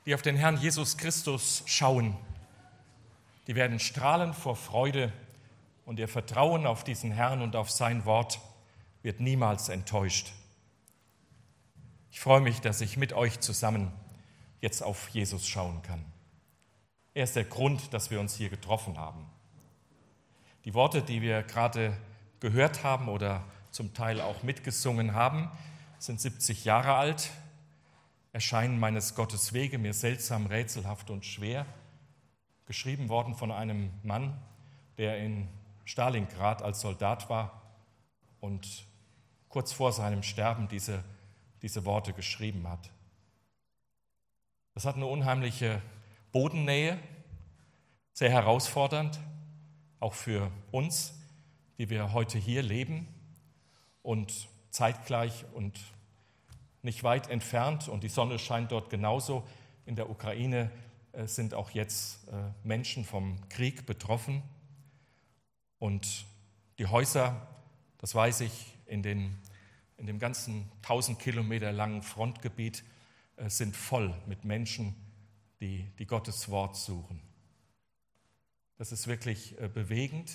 Die auf den Herrn Jesus Christus schauen, die werden strahlen vor Freude und ihr Vertrauen auf diesen Herrn und auf sein Wort wird niemals enttäuscht. Ich freue mich, dass ich mit euch zusammen jetzt auf Jesus schauen kann. Er ist der Grund, dass wir uns hier getroffen haben. Die Worte, die wir gerade gehört haben oder zum Teil auch mitgesungen haben, sind 70 Jahre alt. Erscheinen meines Gottes Wege mir seltsam, rätselhaft und schwer. Geschrieben worden von einem Mann, der in Stalingrad als Soldat war und kurz vor seinem Sterben diese Worte geschrieben hat. Das hat eine unheimliche Bodennähe, sehr herausfordernd, auch für uns, die wir heute hier leben und zeitgleich und nicht weit entfernt, und die Sonne scheint dort genauso. In der Ukraine sind auch jetzt Menschen vom Krieg betroffen. Und die Häuser, das weiß ich, in dem ganzen 1000 Kilometer langen Frontgebiet sind voll mit Menschen, die Gottes Wort suchen. Das ist wirklich bewegend.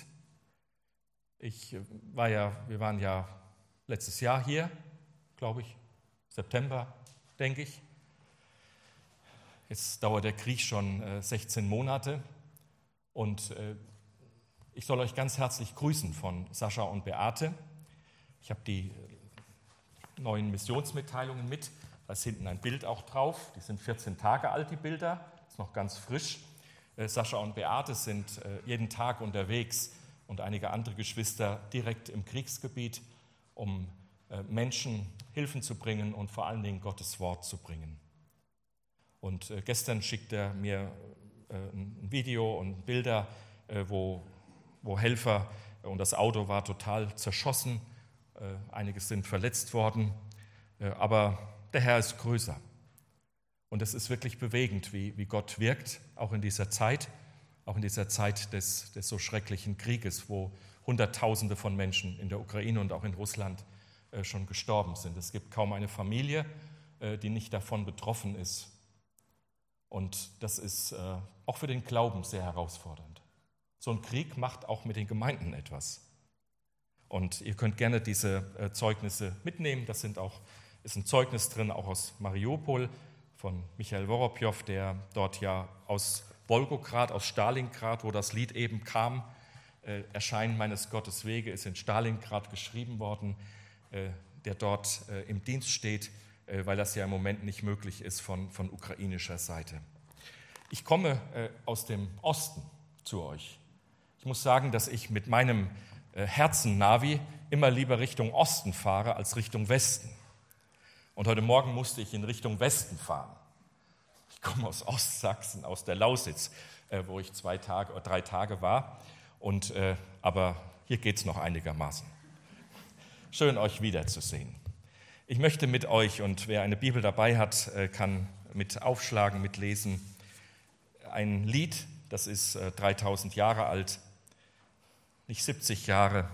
Wir waren ja letztes Jahr hier, glaube ich, September, denke ich. Jetzt dauert der Krieg schon 16 Monate und ich soll euch ganz herzlich grüßen von Sascha und Beate. Ich habe die neuen Missionsmitteilungen mit. Da ist hinten ein Bild auch drauf. Die sind 14 Tage alt, die Bilder. Ist noch ganz frisch. Sascha und Beate sind jeden Tag unterwegs und einige andere Geschwister direkt im Kriegsgebiet, um Menschen Hilfen zu bringen und vor allen Dingen Gottes Wort zu bringen. Und gestern schickt er mir ein Video und Bilder, wo Helfer, und das Auto war total zerschossen, einige sind verletzt worden, aber der Herr ist größer. Und es ist wirklich bewegend, wie Gott wirkt, auch in dieser Zeit des so schrecklichen Krieges, wo Hunderttausende von Menschen in der Ukraine und auch in Russland schon gestorben sind. Es gibt kaum eine Familie, die nicht davon betroffen ist. Und das ist auch für den Glauben sehr herausfordernd. So ein Krieg macht auch mit den Gemeinden etwas. Und ihr könnt gerne diese Zeugnisse mitnehmen. Ist ein Zeugnis drin, auch aus Mariupol, von Michael Woropjow, der dort ja aus Wolgograd, aus Stalingrad, wo das Lied eben kam, Erscheinen meines Gottes Wege, ist in Stalingrad geschrieben worden, der dort im Dienst steht, weil das ja im Moment nicht möglich ist von ukrainischer Seite. Ich komme aus dem Osten zu euch. Ich muss sagen, dass ich mit meinem Herzen-Navi immer lieber Richtung Osten fahre als Richtung Westen. Und heute Morgen musste ich in Richtung Westen fahren. Ich komme aus Ostsachsen, aus der Lausitz, wo ich 2 oder 3 Tage war. Aber hier geht es noch einigermaßen. Schön, euch wiederzusehen. Ich möchte mit euch, und wer eine Bibel dabei hat, kann mit aufschlagen, mitlesen, ein Lied, das ist 3000 Jahre alt, nicht 70 Jahre.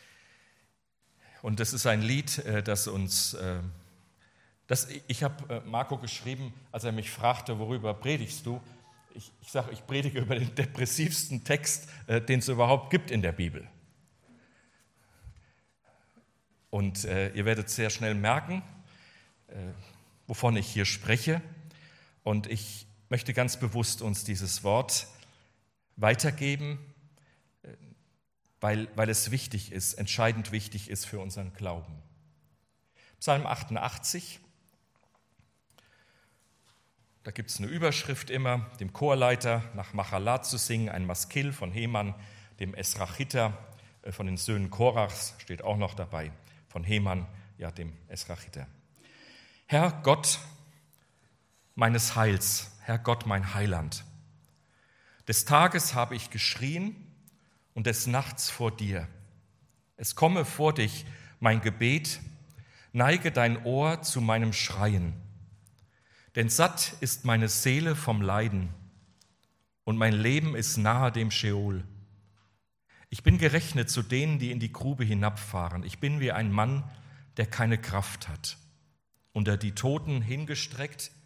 Und das ist ein Lied, ich habe Marco geschrieben, als er mich fragte, worüber predigst du? Ich sage, ich predige über den depressivsten Text, den es überhaupt gibt in der Bibel. Und ihr werdet sehr schnell merken, wovon ich hier spreche. Und ich möchte ganz bewusst uns dieses Wort weitergeben, weil es wichtig ist, entscheidend wichtig ist für unseren Glauben. Psalm 88, da gibt es eine Überschrift immer, dem Chorleiter nach Machalat zu singen, ein Maskil von Heman, dem Esrachiter, von den Söhnen Korachs, steht auch noch dabei, von Heman, ja, dem Esrachiter. Herr Gott meines Heils, Herr Gott mein Heiland, des Tages habe ich geschrien und des Nachts vor dir. Es komme vor dich mein Gebet, neige dein Ohr zu meinem Schreien. Denn satt ist meine Seele vom Leiden und mein Leben ist nahe dem Scheol. Ich bin gerechnet zu denen, die in die Grube hinabfahren. Ich bin wie ein Mann, der keine Kraft hat. Unter die Toten hingestreckt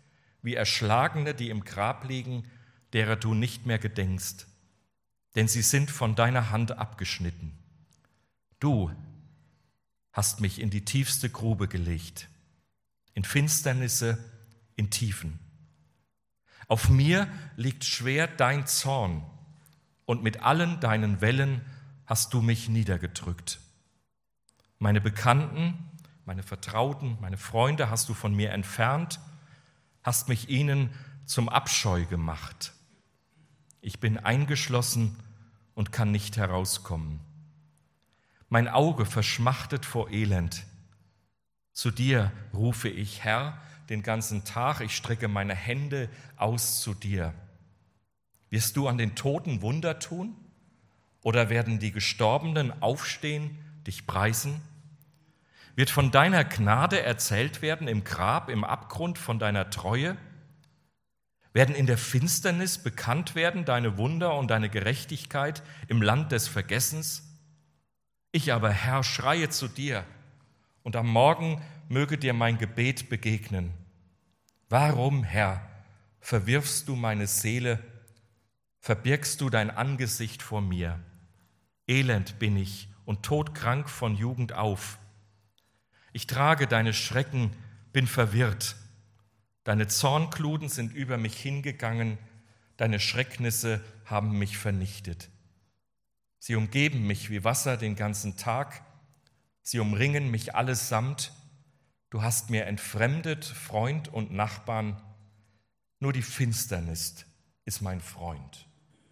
wie Erschlagene, die im Grab liegen, derer du nicht mehr gedenkst, denn sie sind von deiner Hand abgeschnitten. Du hast mich in die tiefste Grube gelegt, in Finsternisse, in Tiefen. Auf mir liegt schwer dein Zorn, und mit allen deinen Wellen hast du mich niedergedrückt. Meine Bekannten, meine Vertrauten, meine Freunde hast du von mir entfernt, hast mich ihnen zum Abscheu gemacht. Ich bin eingeschlossen und kann nicht herauskommen. Mein Auge verschmachtet vor Elend. Zu dir rufe ich, Herr, den ganzen Tag. Ich strecke meine Hände aus zu dir. Wirst du an den Toten Wunder tun? Oder werden die Gestorbenen aufstehen, dich preisen? Wird von deiner Gnade erzählt werden im Grab, im Abgrund von deiner Treue? Werden in der Finsternis bekannt werden deine Wunder und deine Gerechtigkeit im Land des Vergessens? Ich aber, Herr, schreie zu dir, und am Morgen möge dir mein Gebet begegnen. Warum, Herr, verwirfst du meine Seele, verbirgst du dein Angesicht vor mir? Elend bin ich und todkrank von Jugend auf. Ich trage deine Schrecken, bin verwirrt. Deine Zorngluten sind über mich hingegangen, deine Schrecknisse haben mich vernichtet. Sie umgeben mich wie Wasser den ganzen Tag, sie umringen mich allesamt. Du hast mir entfremdet, Freund und Nachbarn, nur die Finsternis ist mein Freund.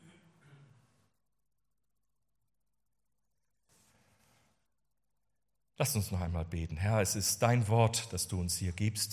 Lass uns noch einmal beten. Herr, es ist dein Wort, das du uns hier gibst.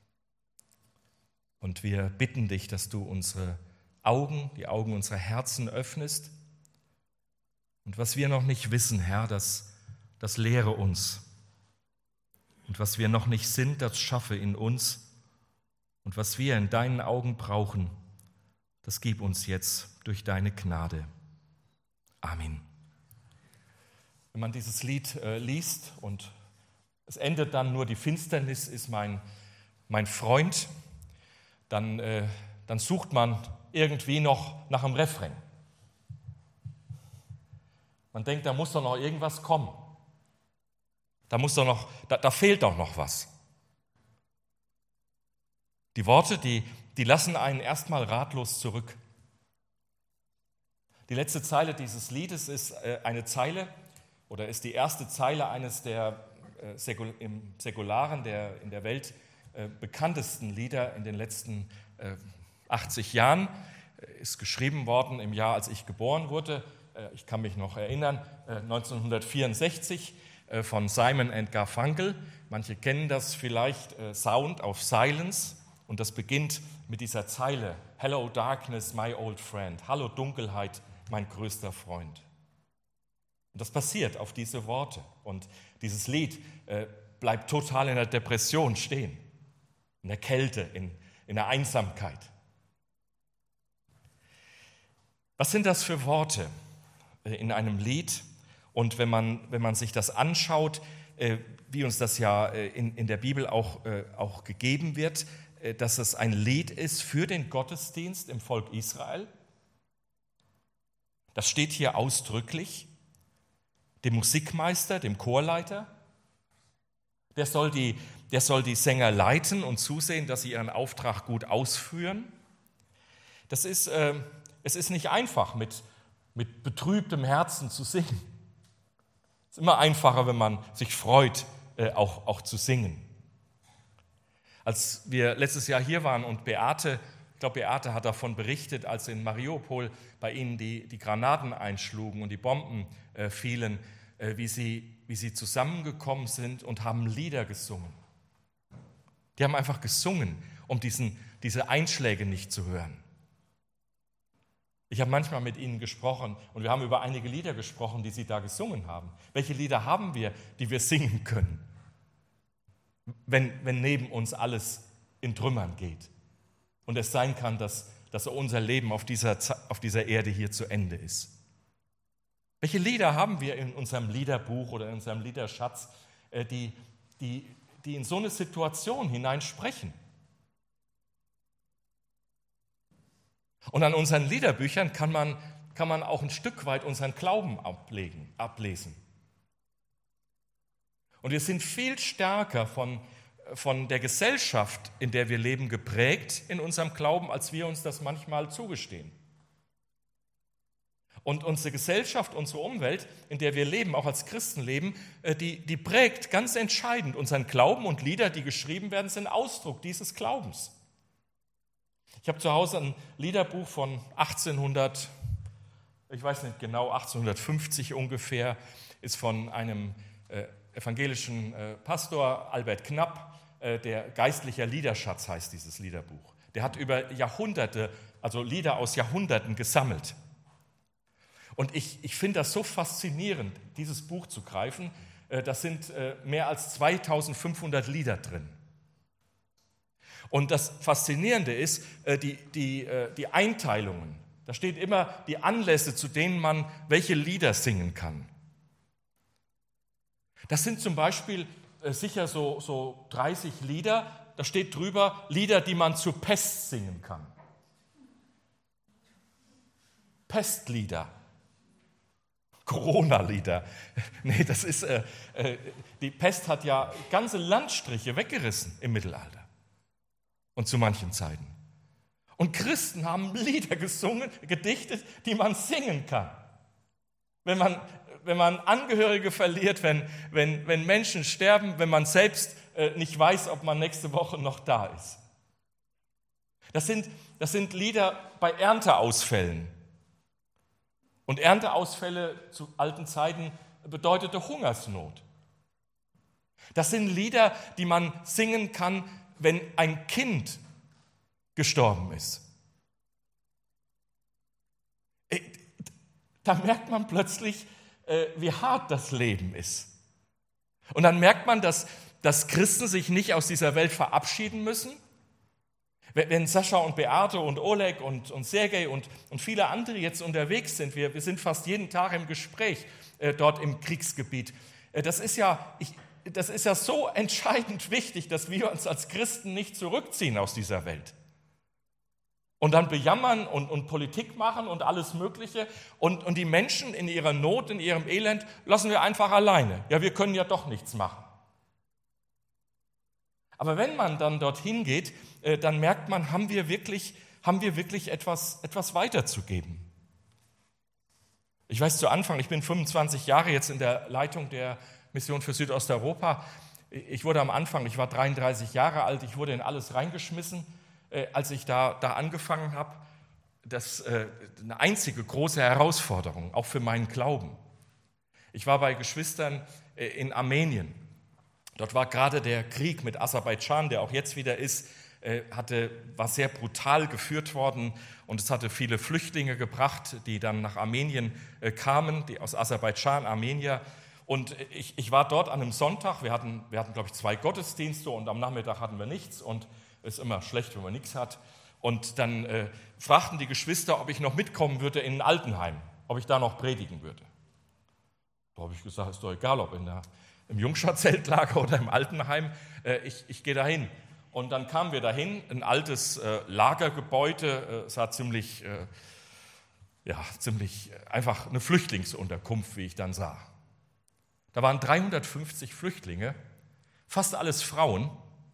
Und wir bitten dich, dass du unsere Augen, die Augen unserer Herzen öffnest. Und was wir noch nicht wissen, Herr, das lehre uns. Und was wir noch nicht sind, das schaffe in uns. Und was wir in deinen Augen brauchen, das gib uns jetzt durch deine Gnade. Amen. Wenn man dieses Lied liest und es endet dann nur, die Finsternis ist mein Freund, dann sucht man irgendwie noch nach einem Refrain. Man denkt, da muss doch noch irgendwas kommen. Da fehlt doch noch was. Die Worte, die lassen einen erstmal ratlos zurück. Die letzte Zeile dieses Liedes ist eine Zeile, oder ist die erste Zeile eines der im Säkularen, der in der Welt bekanntesten Lieder in den letzten 80 Jahren. Ist geschrieben worden im Jahr, als ich geboren wurde. Ich kann mich noch erinnern, 1964 von Simon and Garfunkel. Manche kennen das vielleicht, Sound of Silence. Und das beginnt mit dieser Zeile: Hello Darkness, my old friend. Hallo Dunkelheit, mein größter Freund. Und das passiert auf diese Worte. Und dieses Lied bleibt total in der Depression stehen, in der Kälte, in der Einsamkeit. Was sind das für Worte in einem Lied? Und wenn man sich das anschaut, wie uns das ja in der Bibel auch gegeben wird, dass es ein Lied ist für den Gottesdienst im Volk Israel. Das steht hier ausdrücklich. Dem Musikmeister, dem Chorleiter, der soll die Sänger leiten und zusehen, dass sie ihren Auftrag gut ausführen. Es ist nicht einfach, mit betrübtem Herzen zu singen. Es ist immer einfacher, wenn man sich freut, auch zu singen. Als wir letztes Jahr hier waren und Beate hat davon berichtet, als in Mariupol bei ihnen die Granaten einschlugen und die Bomben fielen, wie sie zusammengekommen sind und haben Lieder gesungen. Die haben einfach gesungen, um diese Einschläge nicht zu hören. Ich habe manchmal mit ihnen gesprochen und wir haben über einige Lieder gesprochen, die sie da gesungen haben. Welche Lieder haben wir, die wir singen können, wenn neben uns alles in Trümmern geht und es sein kann, dass unser Leben auf dieser Erde hier zu Ende ist? Welche Lieder haben wir in unserem Liederbuch oder in unserem Liederschatz, die in so eine Situation hineinsprechen? Und an unseren Liederbüchern kann man auch ein Stück weit unseren Glauben ablesen. Und wir sind viel stärker von der Gesellschaft, in der wir leben, geprägt in unserem Glauben, als wir uns das manchmal zugestehen. Und unsere Gesellschaft, unsere Umwelt, in der wir leben, auch als Christen leben, die prägt ganz entscheidend unseren Glauben, und Lieder, die geschrieben werden, sind Ausdruck dieses Glaubens. Ich habe zu Hause ein Liederbuch von 1850 ungefähr, ist von einem evangelischen Pastor, Albert Knapp, der Geistlicher Liederschatz heißt dieses Liederbuch. Der hat über Jahrhunderte, also Lieder aus Jahrhunderten gesammelt. Und ich finde das so faszinierend, dieses Buch zu greifen. Da sind mehr als 2500 Lieder drin. Und das Faszinierende ist, die Einteilungen. Da steht immer die Anlässe, zu denen man welche Lieder singen kann. Das sind zum Beispiel sicher so 30 Lieder. Da steht drüber Lieder, die man zur Pest singen kann. Pestlieder. Corona-Lieder. Nee, das ist, die Pest hat ja ganze Landstriche weggerissen im Mittelalter und zu manchen Zeiten. Und Christen haben Lieder gesungen, gedichtet, die man singen kann. Wenn man Angehörige verliert, wenn Menschen sterben, wenn man selbst nicht weiß, ob man nächste Woche noch da ist. Das sind Lieder bei Ernteausfällen. Und Ernteausfälle zu alten Zeiten bedeutete Hungersnot. Das sind Lieder, die man singen kann, wenn ein Kind gestorben ist. Da merkt man plötzlich, wie hart das Leben ist. Und dann merkt man, dass Christen sich nicht aus dieser Welt verabschieden müssen. Wenn Sascha und Beate und Oleg und Sergej und viele andere jetzt unterwegs sind, wir sind fast jeden Tag im Gespräch dort im Kriegsgebiet. Das ist ja so entscheidend wichtig, dass wir uns als Christen nicht zurückziehen aus dieser Welt. Und dann bejammern und Politik machen und alles Mögliche. Und die Menschen in ihrer Not, in ihrem Elend, lassen wir einfach alleine. Ja, wir können ja doch nichts machen. Aber wenn man dann dorthin geht, dann merkt man, haben wir wirklich etwas weiterzugeben. Ich weiß zu Anfang, ich bin 25 Jahre jetzt in der Leitung der Mission für Südosteuropa. Ich war 33 Jahre alt, ich wurde in alles reingeschmissen, als ich da angefangen habe. Das ist eine einzige große Herausforderung, auch für meinen Glauben. Ich war bei Geschwistern in Armenien. Dort war gerade der Krieg mit Aserbaidschan, der auch jetzt wieder ist, war sehr brutal geführt worden, und es hatte viele Flüchtlinge gebracht, die dann nach Armenien kamen, die aus Aserbaidschan, Armenier. Und ich war dort an einem Sonntag, wir hatten glaube ich 2 Gottesdienste, und am Nachmittag hatten wir nichts, und es ist immer schlecht, wenn man nichts hat. Und dann fragten die Geschwister, ob ich noch mitkommen würde in ein Altenheim, ob ich da noch predigen würde. Da habe ich gesagt, ist doch egal, ob im Jungschar-Zeltlager oder im Altenheim, ich gehe dahin. Und dann kamen wir dahin, ein altes Lagergebäude, sah ziemlich einfach eine Flüchtlingsunterkunft, wie ich dann sah. Da waren 350 Flüchtlinge, fast alles Frauen.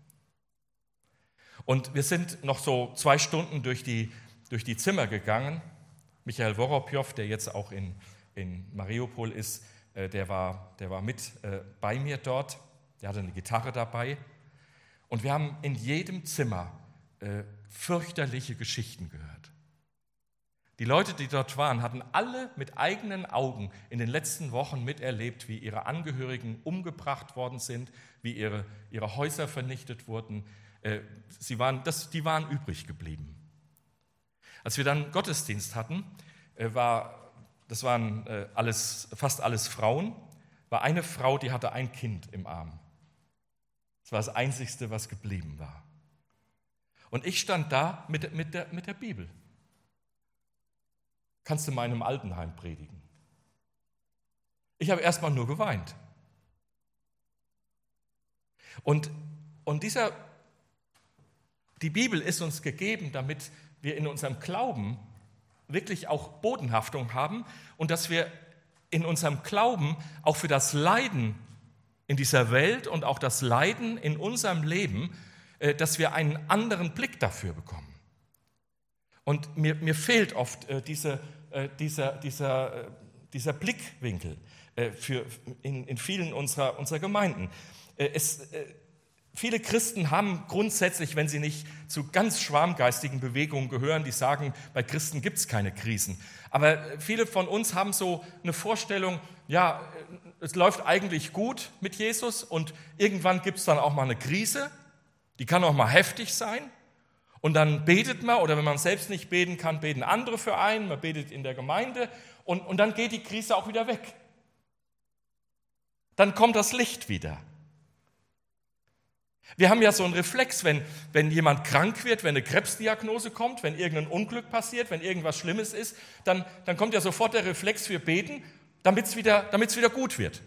Und wir sind noch so 2 Stunden durch die Zimmer gegangen. Michael Woropjow, der jetzt auch in Mariupol ist, der war mit bei mir dort. Der hatte eine Gitarre dabei. Und wir haben in jedem Zimmer fürchterliche Geschichten gehört. Die Leute, die dort waren, hatten alle mit eigenen Augen in den letzten Wochen miterlebt, wie ihre Angehörigen umgebracht worden sind, wie ihre Häuser vernichtet wurden. Die waren übrig geblieben. Als wir dann Gottesdienst hatten, das waren fast alles Frauen, war eine Frau, die hatte ein Kind im Arm. Das war das Einzigste, was geblieben war. Und ich stand da mit der Bibel. Kannst du mal in einem Altenheim predigen? Ich habe erstmal nur geweint. Und die Bibel ist uns gegeben, damit wir in unserem Glauben wirklich auch Bodenhaftung haben und dass wir in unserem Glauben auch für das Leiden in dieser Welt und auch das Leiden in unserem Leben, dass wir einen anderen Blick dafür bekommen. Und mir fehlt oft dieser Blickwinkel in vielen unserer Gemeinden. Viele Christen haben grundsätzlich, wenn sie nicht zu ganz schwarmgeistigen Bewegungen gehören, die sagen, bei Christen gibt es keine Krisen. Aber viele von uns haben so eine Vorstellung, ja, es läuft eigentlich gut mit Jesus und irgendwann gibt es dann auch mal eine Krise, die kann auch mal heftig sein. Und dann betet man, oder wenn man selbst nicht beten kann, beten andere für einen, man betet in der Gemeinde und dann geht die Krise auch wieder weg. Dann kommt das Licht wieder. Wir haben ja so einen Reflex, wenn jemand krank wird, wenn eine Krebsdiagnose kommt, wenn irgendein Unglück passiert, wenn irgendwas Schlimmes ist, dann kommt ja sofort der Reflex, wir beten, damit es wieder gut wird.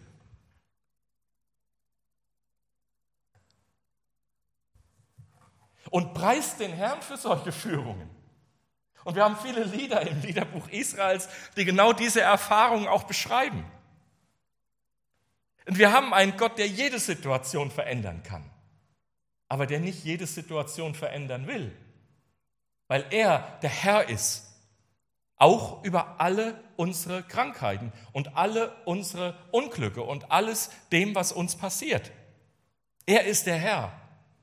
Und preist den Herrn für solche Führungen. Und wir haben viele Lieder im Liederbuch Israels, die genau diese Erfahrungen auch beschreiben. Und wir haben einen Gott, der jede Situation verändern kann, aber der nicht jede Situation verändern will, weil er der Herr ist, auch über alle unsere Krankheiten und alle unsere Unglücke und alles dem, was uns passiert. Er ist der Herr.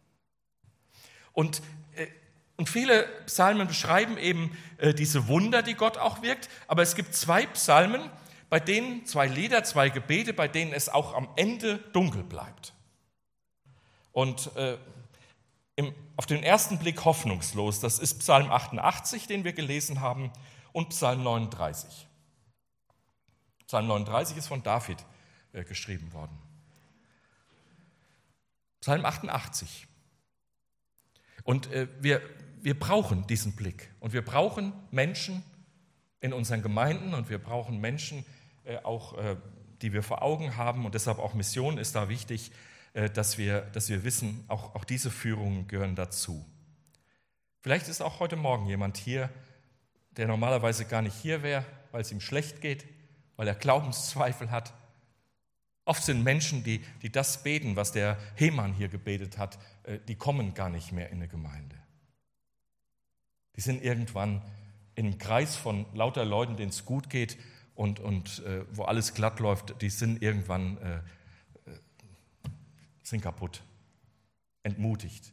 Und viele Psalmen beschreiben eben diese Wunder, die Gott auch wirkt. Aber es gibt 2 Psalmen, zwei Lieder, 2 Gebete, bei denen es auch am Ende dunkel bleibt. Und auf den ersten Blick hoffnungslos, das ist Psalm 88, den wir gelesen haben, und Psalm 39. Psalm 39 ist von David geschrieben worden. Psalm 88. Und wir brauchen diesen Blick und wir brauchen Menschen in unseren Gemeinden und wir brauchen Menschen auch, die wir vor Augen haben und deshalb auch Mission ist da wichtig, dass wir wissen, auch diese Führungen gehören dazu. Vielleicht ist auch heute Morgen jemand hier, der normalerweise gar nicht hier wäre, weil es ihm schlecht geht, weil er Glaubenszweifel hat. Oft sind Menschen, die das beten, was der Hemann hier gebetet hat, die kommen gar nicht mehr in eine Gemeinde. Die sind irgendwann in einem Kreis von lauter Leuten, denen es gut geht und wo alles glatt läuft, die sind irgendwann sind kaputt, entmutigt.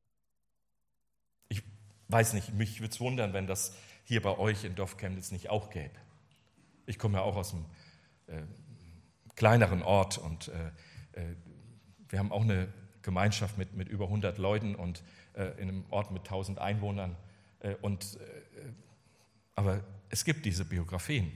Ich weiß nicht, mich würde es wundern, wenn das hier bei euch in Dorf Chemnitz nicht auch gäbe. Ich komme ja auch aus einem kleineren Ort und wir haben auch eine Gemeinschaft mit über 100 Leuten und in einem Ort mit 1000 Einwohnern. Aber es gibt diese Biografien.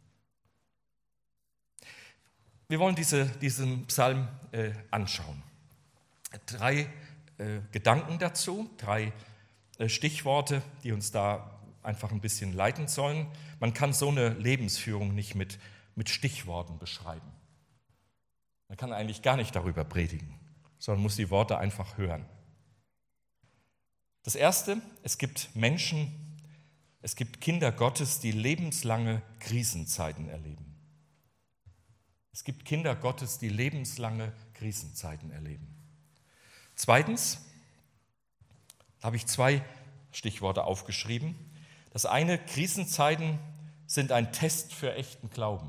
Wir wollen diesen Psalm anschauen. 3 Gedanken dazu, 3 Stichworte, die uns da einfach ein bisschen leiten sollen. Man kann so eine Lebensführung nicht mit Stichworten beschreiben. Man kann eigentlich gar nicht darüber predigen, sondern muss die Worte einfach hören. Das Erste, es gibt Menschen, es gibt Kinder Gottes, die lebenslange Krisenzeiten erleben. Es gibt Kinder Gottes, die lebenslange Krisenzeiten erleben. Zweitens habe ich 2 Stichworte aufgeschrieben. Das eine, Krisenzeiten sind ein Test für echten Glauben.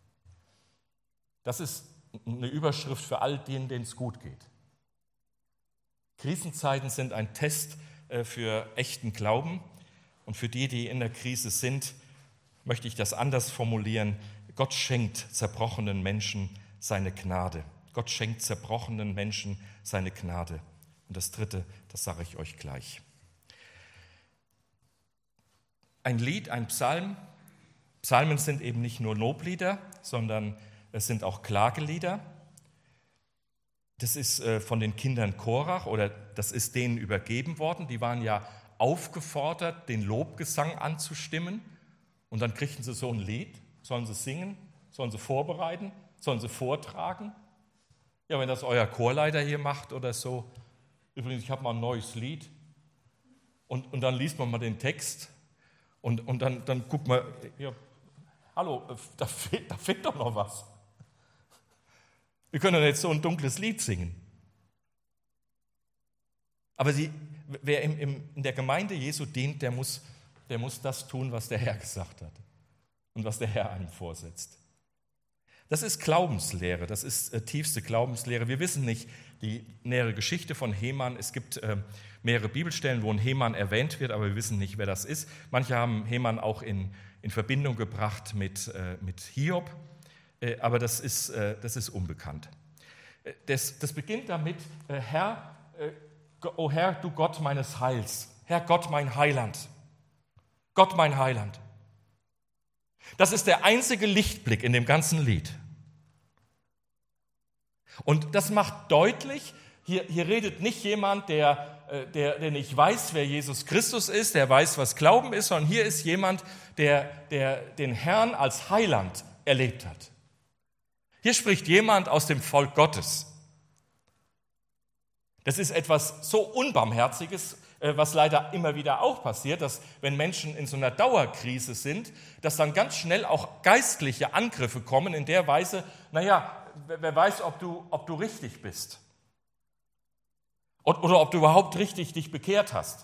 Das ist eine Überschrift für all denen es gut geht. Krisenzeiten sind ein Test für echten Glauben. Und für die in der Krise sind, möchte ich das anders formulieren. Gott schenkt zerbrochenen Menschen seine Gnade. Gott schenkt zerbrochenen Menschen seine Gnade. Und das Dritte, das sage ich euch gleich. Ein Lied, ein Psalm. Psalmen sind eben nicht nur Loblieder, sondern es sind auch Klagelieder. Das ist von den Kindern Korach oder das ist denen übergeben worden. Die waren ja aufgefordert, den Lobgesang anzustimmen. Und dann kriegten sie so ein Lied. Sollen sie singen? Sollen sie vorbereiten? Sollen sie vortragen? Ja, wenn das euer Chorleiter hier macht oder so. Übrigens, ich habe mal ein neues Lied. Und dann liest man mal den Text. Und dann guck mal, ja, hallo, da fehlt doch noch was. Wir können doch jetzt so ein dunkles Lied singen. Aber wer in der Gemeinde Jesu dient, der muss das tun, was der Herr gesagt hat und was der Herr einem vorsetzt. Das ist Glaubenslehre, das ist tiefste Glaubenslehre. Wir wissen nicht die nähere Geschichte von Heman. Es gibt mehrere Bibelstellen, wo ein Heman erwähnt wird, aber wir wissen nicht, wer das ist. Manche haben Heman auch in Verbindung gebracht mit Hiob, aber das ist unbekannt. Das beginnt damit, Herr, o Herr, du Gott meines Heils, Herr Gott mein Heiland, Gott mein Heiland. Das ist der einzige Lichtblick in dem ganzen Lied. Und das macht deutlich, hier redet nicht jemand, der nicht weiß, wer Jesus Christus ist, der weiß, was Glauben ist, sondern hier ist jemand, der den Herrn als Heiland erlebt hat. Hier spricht jemand aus dem Volk Gottes. Das ist etwas so Unbarmherziges, was leider immer wieder auch passiert, dass wenn Menschen in so einer Dauerkrise sind, dass dann ganz schnell auch geistliche Angriffe kommen in der Weise, naja, wer weiß, ob du richtig bist oder ob du überhaupt richtig dich bekehrt hast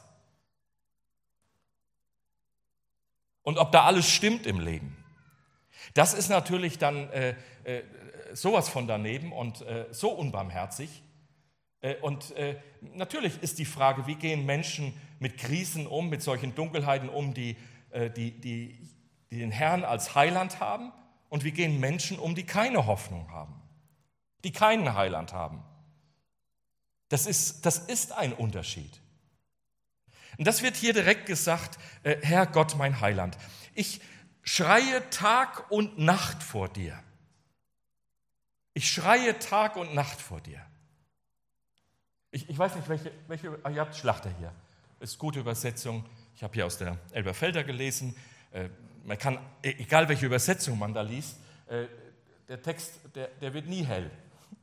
und ob da alles stimmt im Leben. Das ist natürlich dann sowas von daneben und so unbarmherzig. Und natürlich ist die Frage, wie gehen Menschen mit Krisen um, mit solchen Dunkelheiten um, die den Herrn als Heiland haben, und wie gehen Menschen um, die keine Hoffnung haben, die keinen Heiland haben. Das ist ein Unterschied. Und das wird hier direkt gesagt, Herr Gott, mein Heiland. Ich schreie Tag und Nacht vor dir. Ich schreie Tag und Nacht vor dir. Ich weiß nicht, welche ihr habt Schlachter hier. Ist gute Übersetzung. Ich habe hier aus der Elberfelder gelesen. Man kann, egal welche Übersetzung man da liest, der Text, der wird nie hell.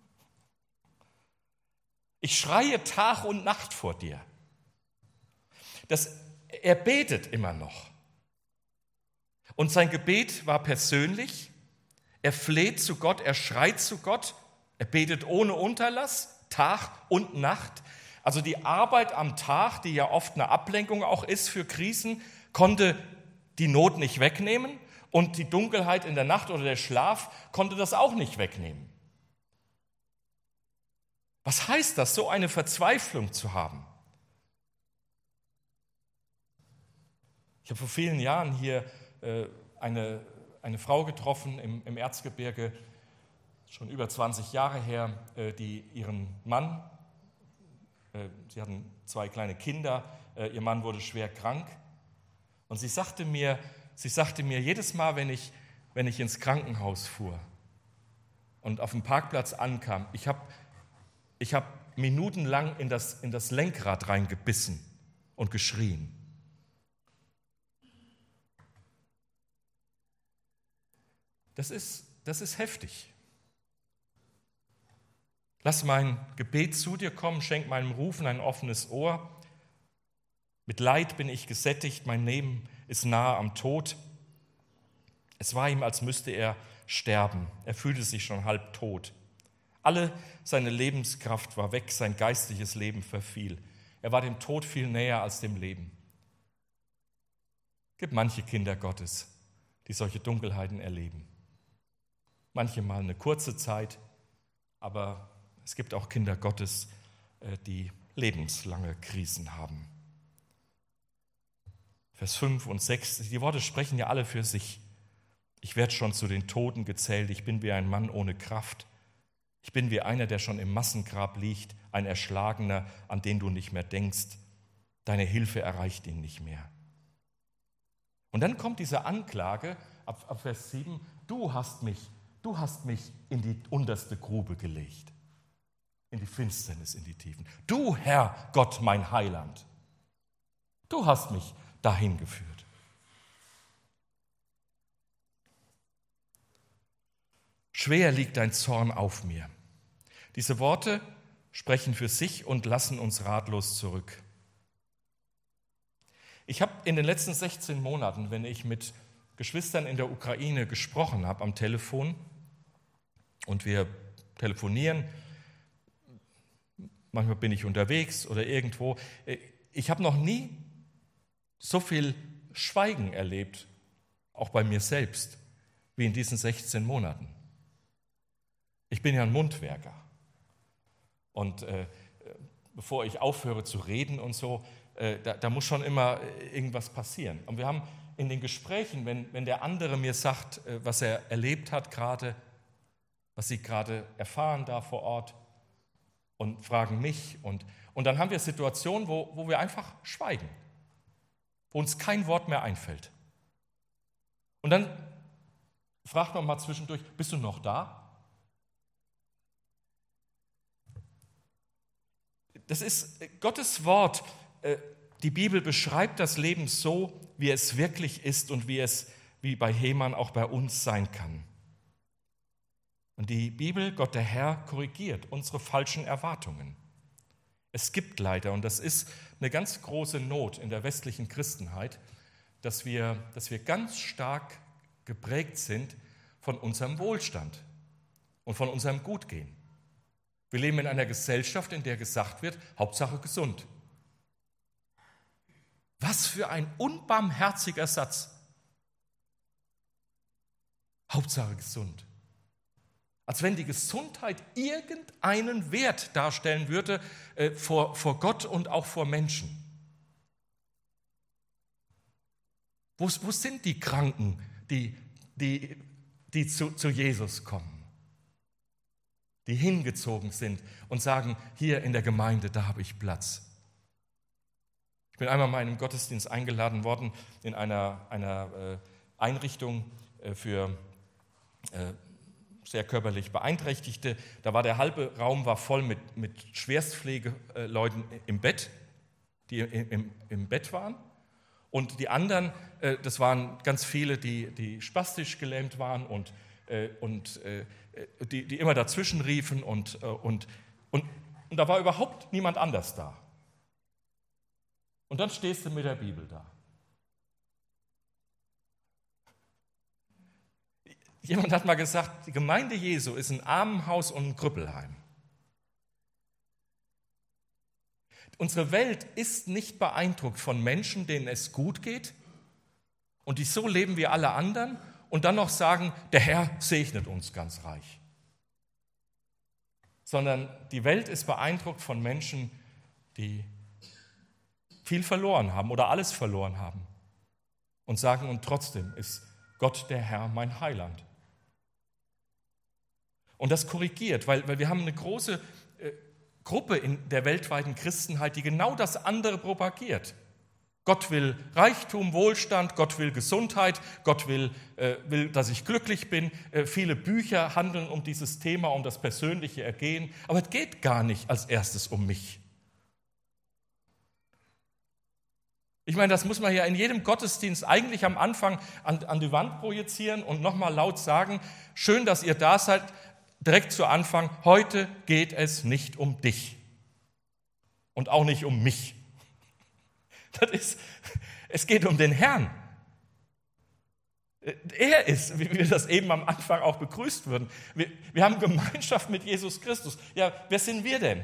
Ich schreie Tag und Nacht vor dir. Er betet immer noch. Und sein Gebet war persönlich. Er fleht zu Gott, er schreit zu Gott, er betet ohne Unterlass. Tag und Nacht. Also die Arbeit am Tag, die ja oft eine Ablenkung auch ist für Krisen, konnte die Not nicht wegnehmen, und die Dunkelheit in der Nacht oder der Schlaf konnte das auch nicht wegnehmen. Was heißt das, so eine Verzweiflung zu haben? Ich habe vor vielen Jahren hier eine Frau getroffen im Erzgebirge, schon über 20 Jahre her, die ihren Mann, sie hatten 2 kleine Kinder, ihr Mann wurde schwer krank. Und sie sagte mir jedes Mal, wenn ich ins Krankenhaus fuhr und auf dem Parkplatz ankam, ich habe minutenlang in das Lenkrad reingebissen und geschrien. Das ist heftig. Lass mein Gebet zu dir kommen, schenk meinem Rufen ein offenes Ohr. Mit Leid bin ich gesättigt, mein Leben ist nahe am Tod. Es war ihm, als müsste er sterben. Er fühlte sich schon halb tot. Alle seine Lebenskraft war weg, sein geistliches Leben verfiel. Er war dem Tod viel näher als dem Leben. Es gibt manche Kinder Gottes, die solche Dunkelheiten erleben. Manche mal eine kurze Zeit, aber es gibt auch Kinder Gottes, die lebenslange Krisen haben. Vers 5 und 6, die Worte sprechen ja alle für sich. Ich werde schon zu den Toten gezählt, ich bin wie ein Mann ohne Kraft. Ich bin wie einer, der schon im Massengrab liegt, ein Erschlagener, an den du nicht mehr denkst. Deine Hilfe erreicht ihn nicht mehr. Und dann kommt diese Anklage ab Vers 7, du hast mich in die unterste Grube gelegt. In die Finsternis, in die Tiefen. Du, Herr Gott, mein Heiland, du hast mich dahin geführt. Schwer liegt dein Zorn auf mir. Diese Worte sprechen für sich und lassen uns ratlos zurück. Ich habe in den letzten 16 Monaten, wenn ich mit Geschwistern in der Ukraine gesprochen habe am Telefon und wir telefonieren, manchmal bin ich unterwegs oder irgendwo, ich habe noch nie so viel Schweigen erlebt, auch bei mir selbst, wie in diesen 16 Monaten. Ich bin ja ein Mundwerker und bevor ich aufhöre zu reden und so, da muss schon immer irgendwas passieren. Und wir haben in den Gesprächen, wenn der andere mir sagt, was er erlebt hat gerade, was sie gerade erfahren da vor Ort und fragen mich. Und dann haben wir Situationen, wo wir einfach schweigen, wo uns kein Wort mehr einfällt. Und dann fragt man mal zwischendurch, bist du noch da? Das ist Gottes Wort. Die Bibel beschreibt das Leben so, wie es wirklich ist und wie bei Heman auch bei uns sein kann. Und die Bibel, Gott der Herr, korrigiert unsere falschen Erwartungen. Es gibt leider, und das ist eine ganz große Not in der westlichen Christenheit, dass wir ganz stark geprägt sind von unserem Wohlstand und von unserem Gutgehen. Wir leben in einer Gesellschaft, in der gesagt wird, Hauptsache gesund. Was für ein unbarmherziger Satz. Hauptsache gesund. Als wenn die Gesundheit irgendeinen Wert darstellen würde vor Gott und auch vor Menschen. Wo sind die Kranken, die zu Jesus kommen? Die hingezogen sind und sagen, hier in der Gemeinde, da habe ich Platz. Ich bin einmal mal in einem Gottesdienst eingeladen worden in einer Einrichtung für sehr körperlich Beeinträchtigte. Da war der halbe Raum voll mit Schwerstpflegeleuten im Bett, die im Bett waren. Und die anderen, das waren ganz viele, die spastisch gelähmt waren und die immer dazwischen riefen und da war überhaupt niemand anders da. Und dann stehst du mit der Bibel da. Jemand hat mal gesagt, die Gemeinde Jesu ist ein Armenhaus und ein Krüppelheim. Unsere Welt ist nicht beeindruckt von Menschen, denen es gut geht und die so leben wie alle anderen und dann noch sagen, der Herr segnet uns ganz reich. Sondern die Welt ist beeindruckt von Menschen, die viel verloren haben oder alles verloren haben und sagen, und trotzdem ist Gott der Herr mein Heiland. Und das korrigiert, weil wir haben eine große Gruppe in der weltweiten Christenheit, die genau das andere propagiert. Gott will Reichtum, Wohlstand, Gott will Gesundheit, Gott will, dass ich glücklich bin. Viele Bücher handeln um dieses Thema, um das persönliche Ergehen, aber es geht gar nicht als erstes um mich. Ich meine, das muss man ja in jedem Gottesdienst eigentlich am Anfang an die Wand projizieren und nochmal laut sagen, schön, dass ihr da seid, direkt zu Anfang, heute geht es nicht um dich und auch nicht um mich. Es geht um den Herrn. Er ist, wie wir das eben am Anfang auch begrüßt würden. Wir haben Gemeinschaft mit Jesus Christus. Ja, wer sind wir denn?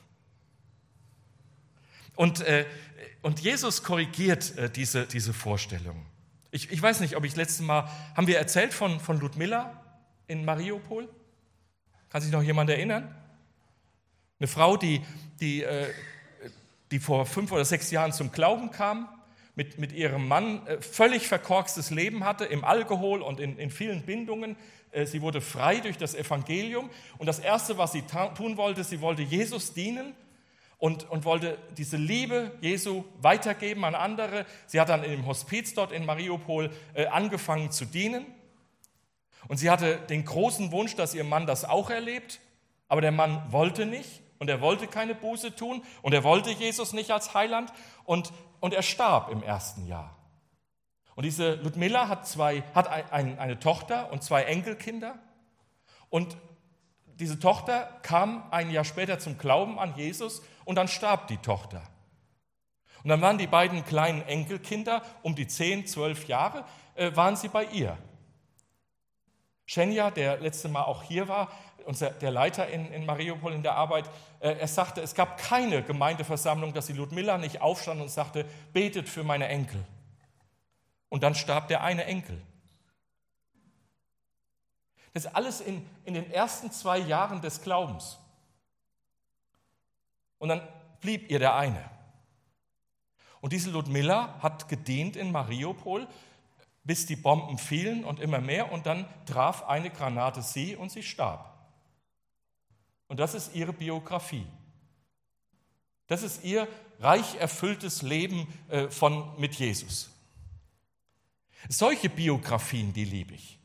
Und Jesus korrigiert diese Vorstellung. Ich weiß nicht, ob ich letztes Mal, haben wir erzählt von Ludmilla in Mariupol? Kann sich noch jemand erinnern? Eine Frau, die vor 5 oder 6 Jahren zum Glauben kam, mit ihrem Mann völlig verkorkstes Leben hatte, im Alkohol und in vielen Bindungen. Sie wurde frei durch das Evangelium. Und das Erste, was sie tun wollte, sie wollte Jesus dienen. Und wollte diese Liebe Jesu weitergeben an andere. Sie hat dann im Hospiz dort in Mariupol angefangen zu dienen. Und sie hatte den großen Wunsch, dass ihr Mann das auch erlebt. Aber der Mann wollte nicht und er wollte keine Buße tun und er wollte Jesus nicht als Heiland. Und er starb im ersten Jahr. Und diese Ludmilla hat eine Tochter und 2 Enkelkinder. Und diese Tochter kam ein Jahr später zum Glauben an Jesus und dann starb die Tochter. Und dann waren die beiden kleinen Enkelkinder, um die 10, 12 Jahre, waren sie bei ihr. Schenja, der letzte Mal auch hier war, der Leiter in Mariupol in der Arbeit, er sagte, es gab keine Gemeindeversammlung, dass die Ludmilla nicht aufstand und sagte, betet für meine Enkel. Und dann starb der eine Enkel. Das ist alles in den ersten 2 Jahren des Glaubens. Und dann blieb ihr der eine. Und diese Ludmilla hat gedient in Mariupol, bis die Bomben fielen und immer mehr. Und dann traf eine Granate sie und sie starb. Und das ist ihre Biografie. Das ist ihr reich erfülltes Leben mit Jesus. Solche Biografien, die liebe ich.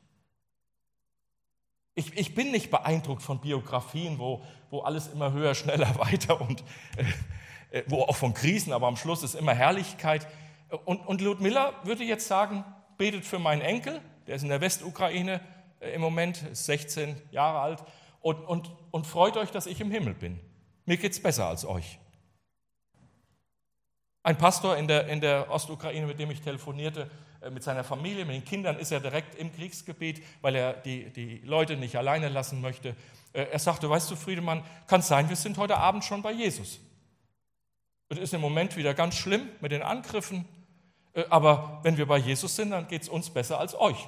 Ich bin nicht beeindruckt von Biografien, wo alles immer höher, schneller, weiter und wo auch von Krisen, aber am Schluss ist immer Herrlichkeit. Und Ludmilla würde jetzt sagen, betet für meinen Enkel, der ist in der Westukraine im Moment, ist 16 Jahre alt, und freut euch, dass ich im Himmel bin. Mir geht es besser als euch. Ein Pastor in der Ostukraine, mit dem ich telefonierte, mit seiner Familie, mit den Kindern, ist er direkt im Kriegsgebiet, weil er die Leute nicht alleine lassen möchte. Er sagte, weißt du, Friedemann, kann es sein, wir sind heute Abend schon bei Jesus. Es ist im Moment wieder ganz schlimm mit den Angriffen, aber wenn wir bei Jesus sind, dann geht es uns besser als euch.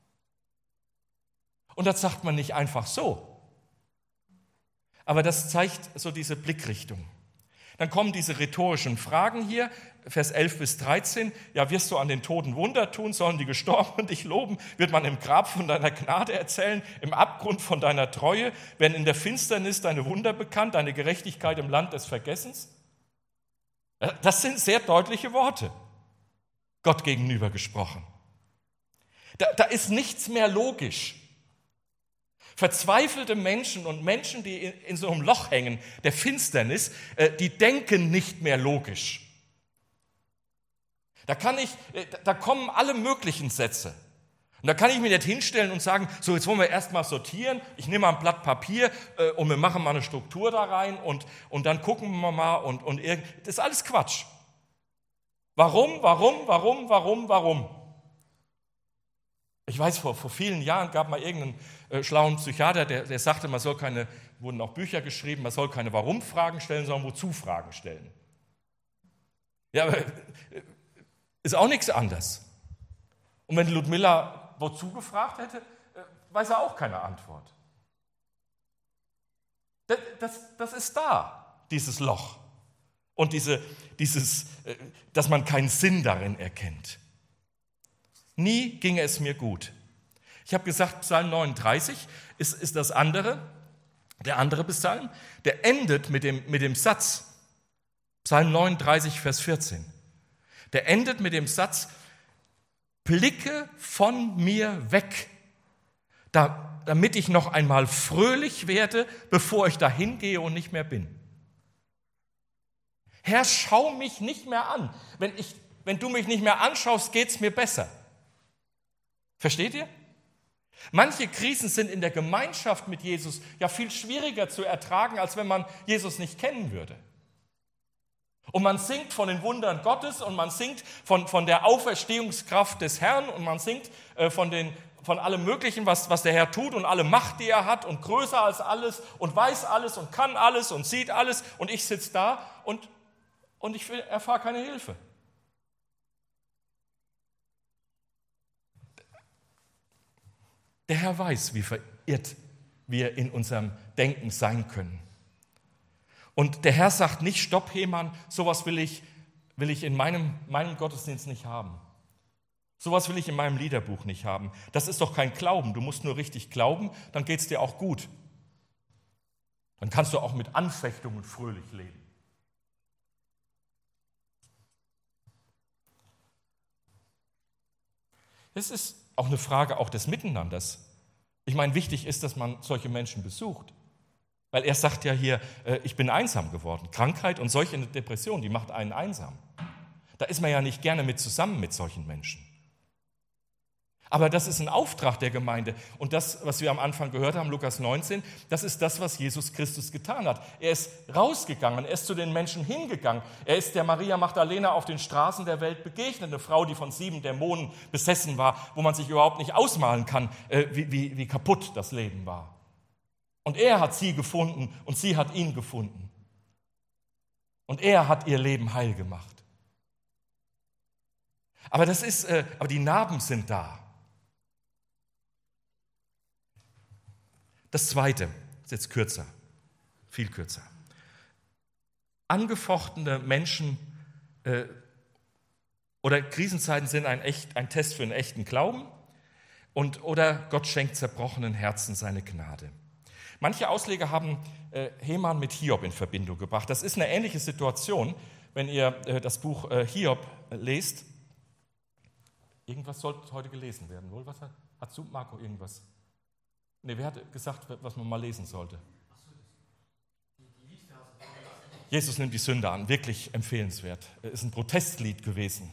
Und das sagt man nicht einfach so. Aber das zeigt so diese Blickrichtung. Dann kommen diese rhetorischen Fragen hier, Vers 11 bis 13. Ja, wirst du an den Toten Wunder tun, sollen die Gestorbenen dich loben? Wird man im Grab von deiner Gnade erzählen, im Abgrund von deiner Treue? Werden in der Finsternis deine Wunder bekannt, deine Gerechtigkeit im Land des Vergessens? Das sind sehr deutliche Worte, Gott gegenüber gesprochen. Da ist nichts mehr logisch. Verzweifelte Menschen und Menschen, die in so einem Loch hängen, der Finsternis, die denken nicht mehr logisch. Da kommen alle möglichen Sätze. Und da kann ich mich nicht hinstellen und sagen, so jetzt wollen wir erstmal sortieren, ich nehme mal ein Blatt Papier und wir machen mal eine Struktur da rein und dann gucken wir mal und das ist alles Quatsch. Warum? Ich weiß, vor vielen Jahren gab mal irgendeinen schlauen Psychiater, der sagte, wurden auch Bücher geschrieben, man soll keine Warum-Fragen stellen, sondern Wozu-Fragen stellen. Ja, aber ist auch nichts anderes. Und wenn Ludmilla wozu gefragt hätte, weiß er auch keine Antwort. Das ist da, dieses Loch. Und dass man keinen Sinn darin erkennt. Nie ginge es mir gut. Ich habe gesagt, Psalm 39 ist das andere, der andere Psalm, der endet mit dem Satz, Psalm 39, Vers 14. Der endet mit dem Satz, blicke von mir weg, damit ich noch einmal fröhlich werde, bevor ich dahin gehe und nicht mehr bin. Herr, schau mich nicht mehr an. Wenn du mich nicht mehr anschaust, geht es mir besser. Versteht ihr? Manche Krisen sind in der Gemeinschaft mit Jesus ja viel schwieriger zu ertragen, als wenn man Jesus nicht kennen würde. Und man singt von den Wundern Gottes und man singt von der Auferstehungskraft des Herrn und man singt von allem Möglichen, was der Herr tut und alle Macht, die er hat und größer als alles und weiß alles und kann alles und sieht alles und ich sitze da und ich erfahre keine Hilfe. Der Herr weiß, wie verirrt wir in unserem Denken sein können. Und der Herr sagt nicht, stopp, Hemann, sowas will ich in meinem Gottesdienst nicht haben. Sowas will ich in meinem Liederbuch nicht haben. Das ist doch kein Glauben. Du musst nur richtig glauben, dann geht es dir auch gut. Dann kannst du auch mit Anfechtungen fröhlich leben. Es ist auch eine Frage auch des Miteinanders. Ich meine, wichtig ist, dass man solche Menschen besucht. Weil er sagt ja hier, ich bin einsam geworden. Krankheit und solche Depression, die macht einen einsam. Da ist man ja nicht gerne zusammen mit solchen Menschen. Aber das ist ein Auftrag der Gemeinde. Und das, was wir am Anfang gehört haben, Lukas 19, das ist das, was Jesus Christus getan hat. Er ist rausgegangen, er ist zu den Menschen hingegangen. Er ist der Maria Magdalena auf den Straßen der Welt begegnet, eine Frau, die von 7 Dämonen besessen war, wo man sich überhaupt nicht ausmalen kann, wie kaputt das Leben war. Und er hat sie gefunden und sie hat ihn gefunden. Und er hat ihr Leben heil gemacht. Aber die Narben sind da. Das Zweite ist jetzt kürzer, viel kürzer. Angefochtene Menschen oder Krisenzeiten sind ein Test für einen echten Glauben oder Gott schenkt zerbrochenen Herzen seine Gnade. Manche Ausleger haben Heman mit Hiob in Verbindung gebracht. Das ist eine ähnliche Situation, wenn ihr das Buch Hiob lest. Irgendwas sollte heute gelesen werden, wohl? Was hat Marco irgendwas? Nee, wer hat gesagt, was man mal lesen sollte? Jesus nimmt die Sünde an, wirklich empfehlenswert. Es ist ein Protestlied gewesen,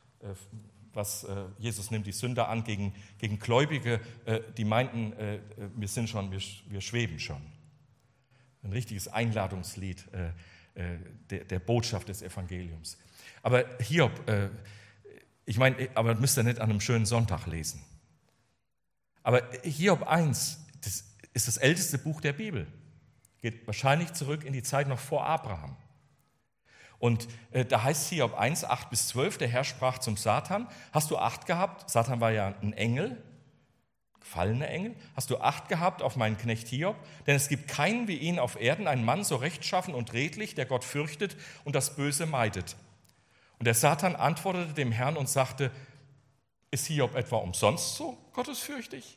Jesus nimmt die Sünde an gegen Gläubige, die meinten, wir schweben schon. Ein richtiges Einladungslied der Botschaft des Evangeliums. Aber Hiob, aber das müsst ihr nicht an einem schönen Sonntag lesen. Aber Hiob 1, das ist das älteste Buch der Bibel. Geht wahrscheinlich zurück in die Zeit noch vor Abraham. Und da heißt Hiob 1, 8-12, der Herr sprach zum Satan, hast du Acht gehabt, Satan war ja ein Engel, gefallener Engel, hast du Acht gehabt auf meinen Knecht Hiob? Denn es gibt keinen wie ihn auf Erden, einen Mann so rechtschaffen und redlich, der Gott fürchtet und das Böse meidet. Und der Satan antwortete dem Herrn und sagte, ist Hiob etwa umsonst so gottesfürchtig?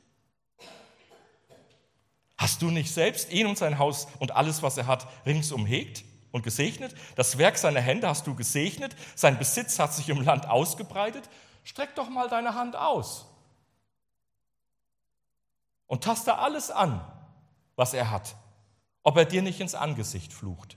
Hast du nicht selbst ihn und sein Haus und alles, was er hat, ringsum hegt und gesegnet? Das Werk seiner Hände hast du gesegnet, sein Besitz hat sich im Land ausgebreitet. Streck doch mal deine Hand aus und taste alles an, was er hat, ob er dir nicht ins Angesicht flucht.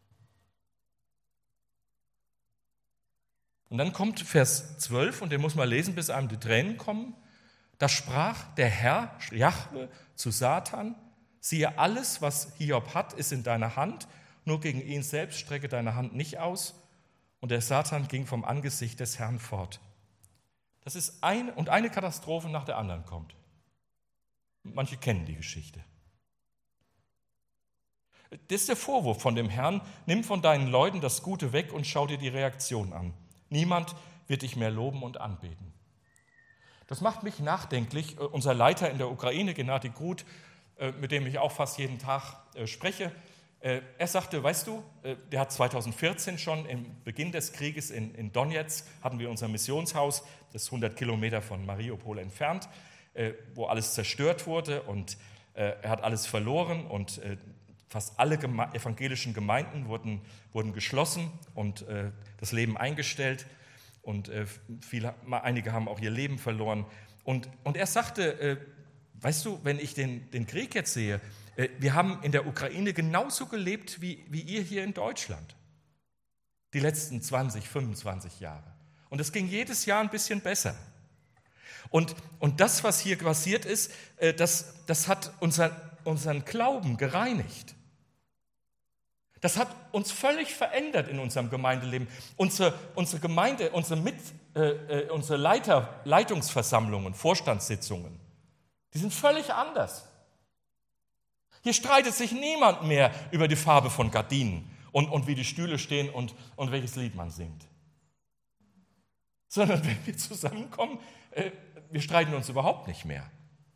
Und dann kommt Vers 12, und den muss man lesen, bis einem die Tränen kommen. Da sprach der Herr, Jahwe, zu Satan, siehe, alles, was Hiob hat, ist in deiner Hand, nur gegen ihn selbst strecke deine Hand nicht aus. Und der Satan ging vom Angesicht des Herrn fort. Das ist eine Katastrophe nach der anderen kommt. Manche kennen die Geschichte. Das ist der Vorwurf von dem Herrn, nimm von deinen Leuten das Gute weg und schau dir die Reaktion an. Niemand wird dich mehr loben und anbeten. Das macht mich nachdenklich. Unser Leiter in der Ukraine, Gennady Grut, mit dem ich auch fast jeden Tag spreche, er sagte, weißt du, der hat 2014 schon im Beginn des Krieges in Donetsk, hatten wir unser Missionshaus, das ist 100 Kilometer von Mariupol entfernt, wo alles zerstört wurde, und er hat alles verloren, und fast alle evangelischen Gemeinden wurden geschlossen und das Leben eingestellt, und einige haben auch ihr Leben verloren. Und er sagte, weißt du, wenn ich den Krieg jetzt sehe, wir haben in der Ukraine genauso gelebt wie ihr hier in Deutschland. Die letzten 20, 25 Jahre. Und es ging jedes Jahr ein bisschen besser. Und das, was hier passiert ist, das hat unseren Glauben gereinigt. Das hat uns völlig verändert in unserem Gemeindeleben. Unsere Gemeinde, unsere Leitungsversammlungen, Vorstandssitzungen, die sind völlig anders. Hier streitet sich niemand mehr über die Farbe von Gardinen und wie die Stühle stehen und welches Lied man singt. Sondern wenn wir zusammenkommen, wir streiten uns überhaupt nicht mehr.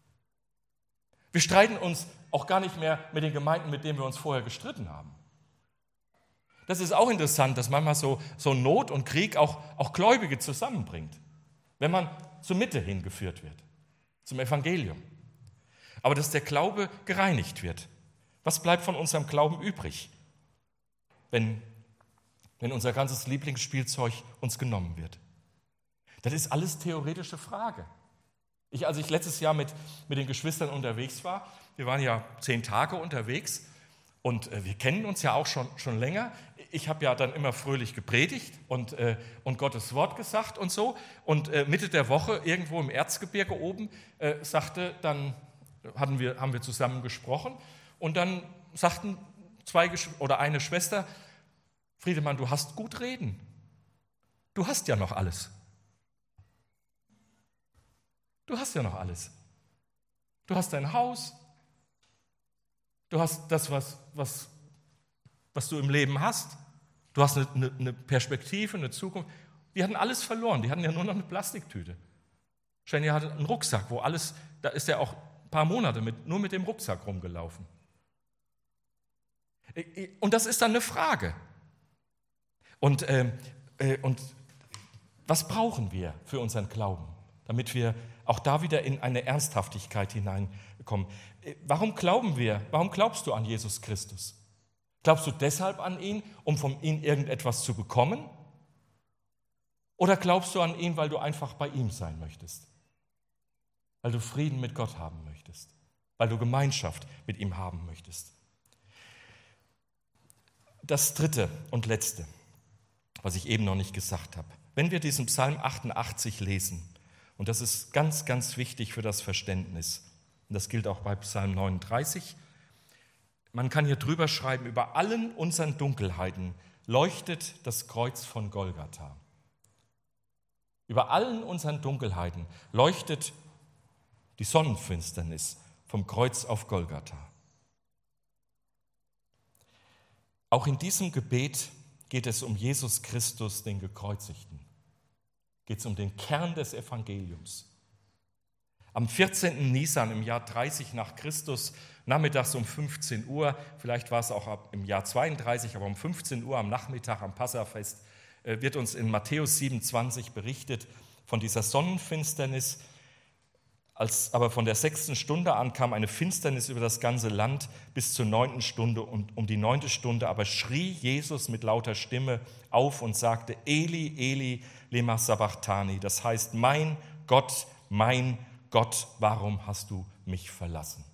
Wir streiten uns auch gar nicht mehr mit den Gemeinden, mit denen wir uns vorher gestritten haben. Das ist auch interessant, dass manchmal so Not und Krieg auch Gläubige zusammenbringt, wenn man zur Mitte hingeführt wird, zum Evangelium. Aber dass der Glaube gereinigt wird. Was bleibt von unserem Glauben übrig, wenn unser ganzes Lieblingsspielzeug uns genommen wird? Das ist alles theoretische Frage. Als ich letztes Jahr mit den Geschwistern unterwegs war, wir waren ja 10 Tage unterwegs, Und wir kennen uns ja auch schon länger. Ich habe ja dann immer fröhlich gepredigt und Gottes Wort gesagt und so. Und Mitte der Woche irgendwo im Erzgebirge oben haben wir zusammen gesprochen. Und dann sagten eine Schwester: Friedemann, du hast gut reden. Du hast ja noch alles. Du hast ja noch alles. Du hast dein Haus. Du hast das, was du im Leben hast. Du hast eine Perspektive, eine Zukunft. Die hatten alles verloren. Die hatten ja nur noch eine Plastiktüte. Jenny hatte einen Rucksack, da ist er auch ein paar Monate nur mit dem Rucksack rumgelaufen. Und das ist dann eine Frage. Und was brauchen wir für unseren Glauben, damit wir auch da wieder in eine Ernsthaftigkeit hineinkommen? Warum glaubst du an Jesus Christus? Glaubst du deshalb an ihn, um von ihm irgendetwas zu bekommen? Oder glaubst du an ihn, weil du einfach bei ihm sein möchtest? Weil du Frieden mit Gott haben möchtest? Weil du Gemeinschaft mit ihm haben möchtest? Das dritte und letzte, was ich eben noch nicht gesagt habe. Wenn wir diesen Psalm 88 lesen, und das ist ganz, ganz wichtig für das Verständnis, und das gilt auch bei Psalm 39, man kann hier drüber schreiben: Über allen unseren Dunkelheiten leuchtet das Kreuz von Golgatha. Über allen unseren Dunkelheiten leuchtet die Sonnenfinsternis vom Kreuz auf Golgatha. Auch in diesem Gebet geht es um Jesus Christus, den Gekreuzigten. Geht es um den Kern des Evangeliums. Am 14. Nisan im Jahr 30 nach Christus, nachmittags um 15 Uhr, vielleicht war es auch im Jahr 32, aber um 15 Uhr am Nachmittag am Passafest, wird uns in Matthäus 27 berichtet von dieser Sonnenfinsternis. Als aber von der 6. Stunde an kam eine Finsternis über das ganze Land bis zur 9. Stunde, und um die 9. Stunde aber schrie Jesus mit lauter Stimme auf und sagte: Eli, Eli, lema sabachthani, das heißt: mein Gott, warum hast du mich verlassen?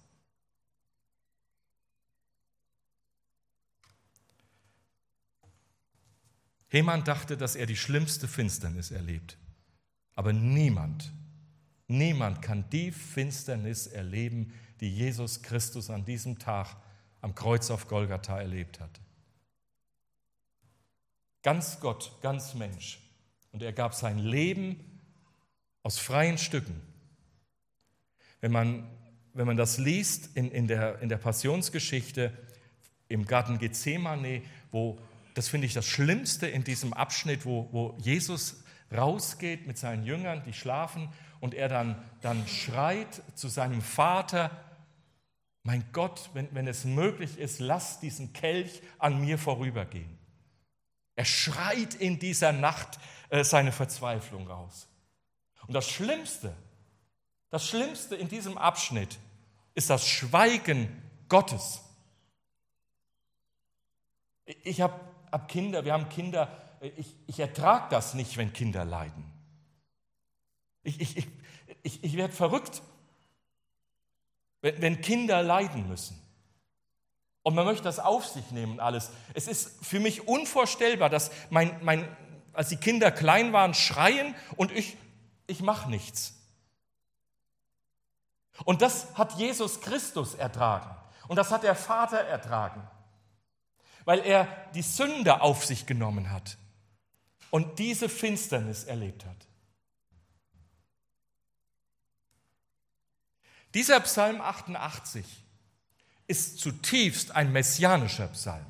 Heman dachte, dass er die schlimmste Finsternis erlebt, aber niemand kann die Finsternis erleben, die Jesus Christus an diesem Tag am Kreuz auf Golgatha erlebt hatte. Ganz Gott, ganz Mensch. Und er gab sein Leben aus freien Stücken. Wenn man das liest in der Passionsgeschichte im Garten Gethsemane, das finde ich das Schlimmste in diesem Abschnitt, wo Jesus rausgeht mit seinen Jüngern, die schlafen, und er dann schreit zu seinem Vater: Mein Gott, wenn es möglich ist, lass diesen Kelch an mir vorübergehen. Er schreit in dieser Nacht seine Verzweiflung raus. Und das Schlimmste in diesem Abschnitt ist das Schweigen Gottes. Wir haben Kinder, ich ertrage das nicht, wenn Kinder leiden. Ich werde verrückt, wenn Kinder leiden müssen. Und man möchte das auf sich nehmen alles. Es ist für mich unvorstellbar, dass als die Kinder klein waren, schreien und ich mache nichts. Und das hat Jesus Christus ertragen. Und das hat der Vater ertragen. Weil er die Sünde auf sich genommen hat und diese Finsternis erlebt hat. Dieser Psalm 88 ist zutiefst ein messianischer Psalm.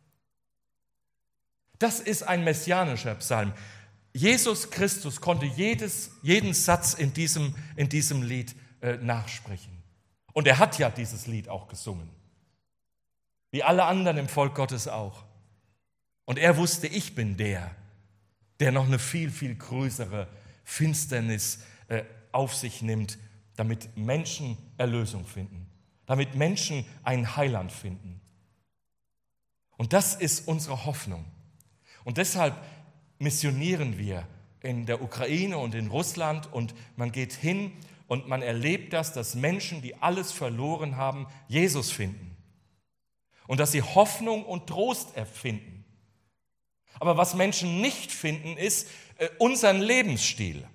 Das ist ein messianischer Psalm. Jesus Christus konnte jeden Satz in diesem Lied nachsprechen. Und er hat ja dieses Lied auch gesungen. Wie alle anderen im Volk Gottes auch. Und er wusste, ich bin der noch eine viel, viel größere Finsternis auf sich nimmt, damit Menschen Erlösung finden, damit Menschen ein Heiland finden. Und das ist unsere Hoffnung. Und deshalb missionieren wir in der Ukraine und in Russland, und man geht hin und man erlebt das, dass Menschen, die alles verloren haben, Jesus finden. und dass sie Hoffnung und Trost erfinden. Aber was Menschen nicht finden, ist unseren Lebensstil.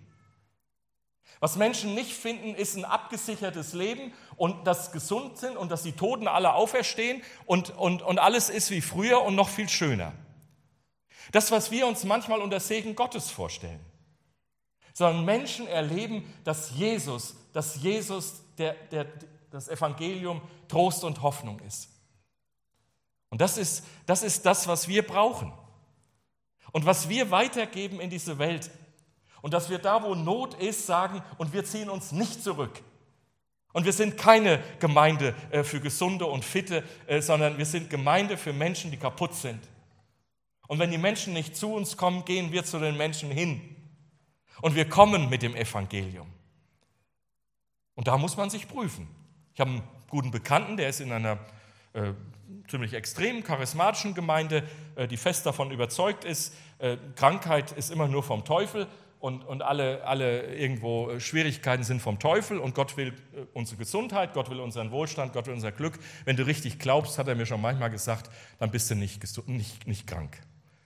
Was Menschen nicht finden, ist ein abgesichertes Leben und dass gesund sind und dass die Toten alle auferstehen und alles ist wie früher und noch viel schöner. Das, was wir uns manchmal unter Segen Gottes vorstellen. Sondern Menschen erleben, dass Jesus das Evangelium Trost und Hoffnung ist. Und das ist das, was wir brauchen. Und was wir weitergeben in diese Welt. Und dass wir da, wo Not ist, sagen, und wir ziehen uns nicht zurück. Und wir sind keine Gemeinde für Gesunde und Fitte, sondern wir sind Gemeinde für Menschen, die kaputt sind. Und wenn die Menschen nicht zu uns kommen, gehen wir zu den Menschen hin. Und wir kommen mit dem Evangelium. Und da muss man sich prüfen. Ich habe einen guten Bekannten, der ist in einer ziemlich extremen, charismatischen Gemeinde, die fest davon überzeugt ist, Krankheit ist immer nur vom Teufel und alle irgendwo Schwierigkeiten sind vom Teufel und Gott will unsere Gesundheit, Gott will unseren Wohlstand, Gott will unser Glück. Wenn du richtig glaubst, hat er mir schon manchmal gesagt, dann bist du nicht krank.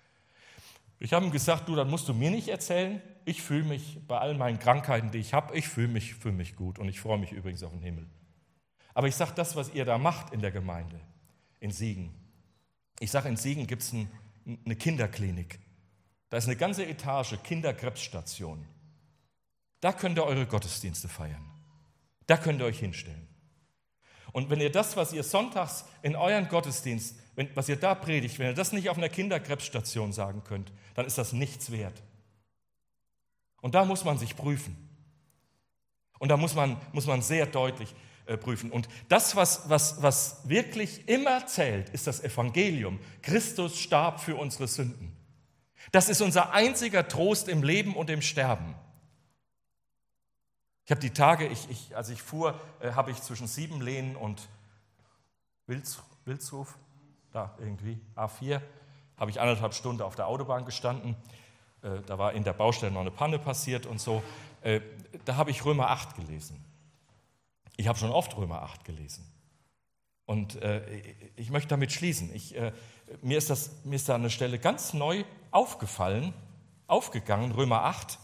Ich habe ihm gesagt, dann musst du mir nicht erzählen, ich fühle mich bei all meinen Krankheiten, die ich habe, ich fühle mich gut und ich freue mich übrigens auf den Himmel. Aber ich sage, das, was ihr da macht in der Gemeinde, in Siegen, ich sage, in Siegen gibt es eine Kinderklinik. Da ist eine ganze Etage Kinderkrebsstation. Da könnt ihr eure Gottesdienste feiern. Da könnt ihr euch hinstellen. Und wenn ihr das, was ihr sonntags in euren Gottesdienst, was ihr da predigt, wenn ihr das nicht auf einer Kinderkrebsstation sagen könnt, dann ist das nichts wert. Und da muss man sich prüfen. Und da muss man sehr deutlich prüfen. Und das, was wirklich immer zählt, ist das Evangelium. Christus starb für unsere Sünden. Das ist unser einziger Trost im Leben und im Sterben. Ich habe die Tage, als ich fuhr, habe ich zwischen Siebenlehnen und Wilsruf, da irgendwie, A4, habe ich 1,5 Stunden auf der Autobahn gestanden. Da war in der Baustelle noch eine Panne passiert und so. Da habe ich Römer 8 gelesen. Ich habe schon oft Römer 8 gelesen. Und ich möchte damit schließen. Mir ist da eine Stelle ganz neu aufgegangen, Römer 8,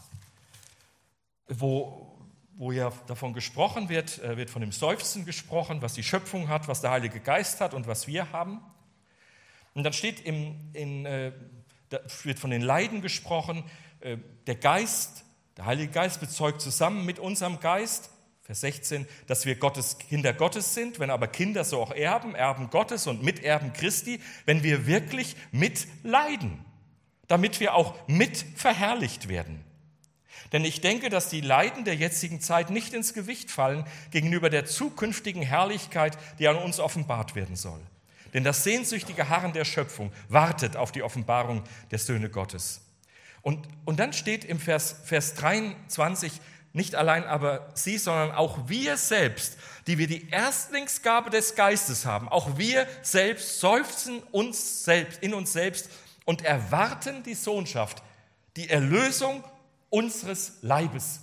wo ja davon gesprochen wird von dem Seufzen gesprochen, was die Schöpfung hat, was der Heilige Geist hat und was wir haben. Und dann steht da wird von den Leiden gesprochen, der Heilige Geist bezeugt zusammen mit unserem Geist, Vers 16, dass wir Kinder Gottes sind, wenn aber Kinder so auch Erben Gottes und Miterben Christi, wenn wir wirklich mitleiden, damit wir auch mit verherrlicht werden. Denn ich denke, dass die Leiden der jetzigen Zeit nicht ins Gewicht fallen gegenüber der zukünftigen Herrlichkeit, die an uns offenbart werden soll. Denn das sehnsüchtige Harren der Schöpfung wartet auf die Offenbarung der Söhne Gottes. Und dann steht im Vers 23, nicht allein aber sie, sondern auch wir selbst, die wir die Erstlingsgabe des Geistes haben, auch wir selbst seufzen in uns selbst und erwarten die Sohnschaft, die Erlösung unseres Leibes.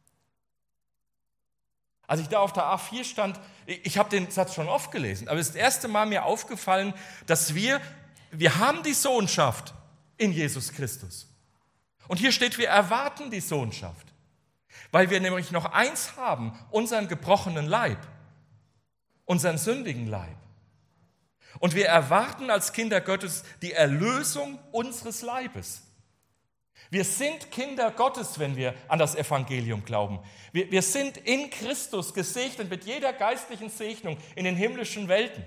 Als ich da auf der A4 stand, ich habe den Satz schon oft gelesen, aber es ist das erste Mal mir aufgefallen, dass wir haben die Sohnschaft in Jesus Christus. Und hier steht, wir erwarten die Sohnschaft, weil wir nämlich noch eins haben, unseren gebrochenen Leib, unseren sündigen Leib. Und wir erwarten als Kinder Gottes die Erlösung unseres Leibes. Wir sind Kinder Gottes, wenn wir an das Evangelium glauben. Wir sind in Christus gesegnet mit jeder geistlichen Segnung in den himmlischen Welten.